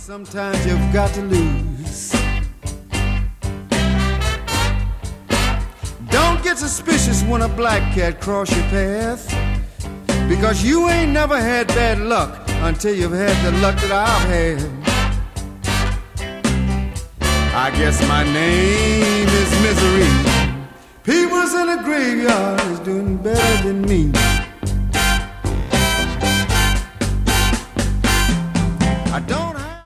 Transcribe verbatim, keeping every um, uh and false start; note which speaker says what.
Speaker 1: Sometimes you've got to lose. Don't get suspicious when a black cat cross your path, because you ain't never had bad luck until you've had the luck that I've had. I guess my name is Misery. People's in the graveyard is doing better than me.